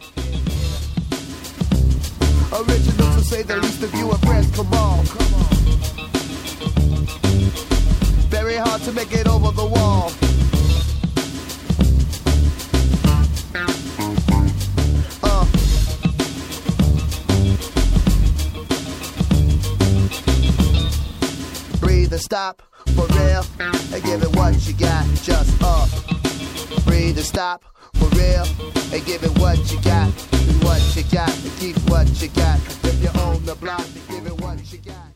Original to say the least of you are friends, come on. Very hard to make it over the wall. Breathe and stop, for real, and give it what you got, just breathe and stop, for real, and give it what you got, and keep what you got, 'cause if you own the block, then give it what you got.